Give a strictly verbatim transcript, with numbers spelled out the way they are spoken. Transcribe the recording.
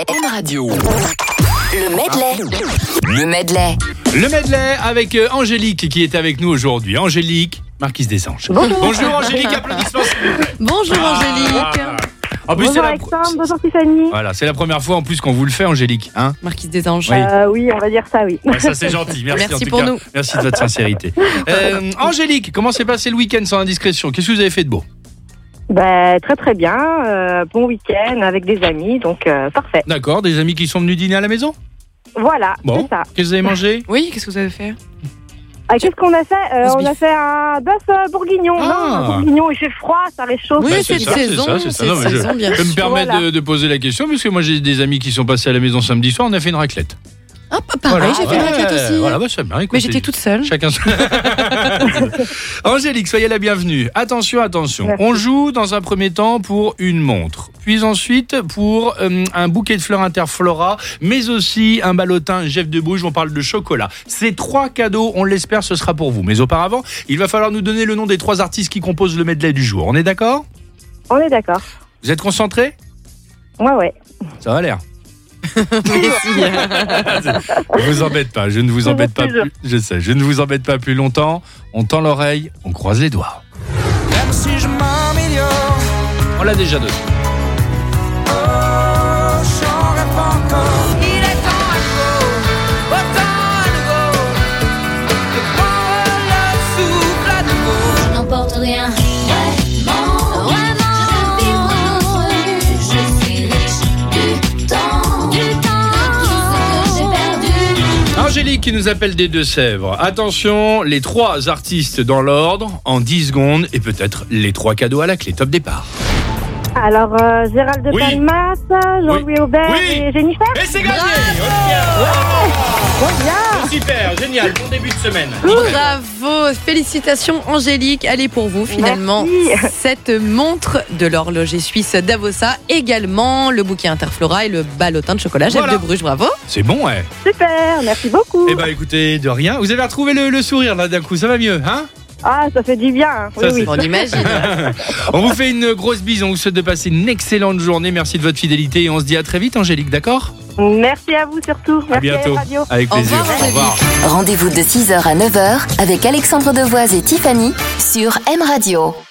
M Radio. Le medley. Le medley. Le medley avec euh, Angélique qui est avec nous aujourd'hui. Angélique, Marquise des Anges. Bonjour. Bonjour Angélique, applaudissements s'il vous plaît. Bonjour Angélique. Ah. En plus, Bonjour c'est la... Alexandre, bonjour Tiffany. Voilà, c'est la première fois en plus qu'on vous le fait, Angélique. Hein Marquise des Anges. Oui. Euh, oui, on va dire ça, oui. Ouais, ça c'est gentil, merci, Merci en tout pour cas. nous. Merci de votre sincérité. Euh, Angélique, comment s'est passé le week-end sans indiscrétion? Qu'est-ce que vous avez fait de beau? Bah, très très bien, euh, bon week-end avec des amis, donc euh, parfait. D'accord, des amis qui sont venus dîner à la maison? Voilà, Bon, c'est ça. qu'est-ce que vous avez mangé? Oui, qu'est-ce que vous avez fait? Ah, qu'est-ce qu'on a fait euh, Roast On a beef. fait un bœuf euh, bourguignon. Ah. Non, un bourguignon, il fait froid, ça réchauffe. Oui, Bah, c'est de ça, saison, ça, c'est ça. c'est Non, mais de je- saison, bien Je peux me sûr. permettre Voilà. de, de poser la question parce que moi j'ai des amis qui sont passés à la maison samedi soir, on a fait une raclette. Ah, pareil, Voilà. j'ai fait une Ouais, raclette aussi. Voilà, bah, c'est bien, écoutez. Mais j'étais toute seule. Chacun son... Angélique, soyez la bienvenue. Attention, attention. Merci. On joue dans un premier temps pour une montre, puis ensuite pour euh, un bouquet de fleurs Interflora, mais aussi un ballotin Jeff de Bouge. On parle de chocolat. Ces trois cadeaux, on l'espère, ce sera pour vous. Mais auparavant, il va falloir nous donner le nom des trois artistes qui composent le medley du jour. On est d'accord? On est d'accord. Vous êtes concentrés? Ouais, ouais. Ça va l'air. Merci. Je vous embête pas, je ne vous embête pas plus. Je sais, je ne vous embête pas plus longtemps. On tend l'oreille, on croise les doigts. Même si je m'améliore, On l'a déjà donné. oh, j'en rêve encore. Il est temps à go, autant à go. Le poids, le souffle à nouveau. N'emporte rien, vraiment, vraiment. Je vis heureux, je suis riche du temps, du temps. Tout ce que j'ai perdu. Angélique qui nous appelle des Deux-Sèvres. Attention, les trois artistes dans l'ordre, en dix secondes, et peut-être les trois cadeaux à la clé. Top départ. Alors, euh, Gérald de Oui. Palmas, Jean-Louis Aubert Oui. et Jennifer. Et c'est gagné. Bon, bien. Super, génial, bon début de semaine. Bravo, félicitations Angélique. Elle est pour vous finalement. Merci. Cette montre de l'horloger suisse Davosa, également le bouquet Interflora et le ballotin de chocolat Jeff Voilà. de Bruges. Bravo. C'est bon, ouais. Super, merci beaucoup. Eh ben écoutez, de rien. Vous avez retrouvé le, le sourire là d'un coup, ça va mieux, hein? Ah, ça fait du bien. hein. Oui, Ça, oui. On imagine. On vous fait une grosse bise, on vous souhaite de passer une excellente journée. Merci de votre fidélité et on se dit à très vite, Angélique, d'accord? Merci à vous surtout. Merci À bientôt. la radio. Avec Au plaisir. revoir, Au revoir. Rendez-vous de six heures à neuf heures avec Alexandre Devoise et Tiffany sur M Radio.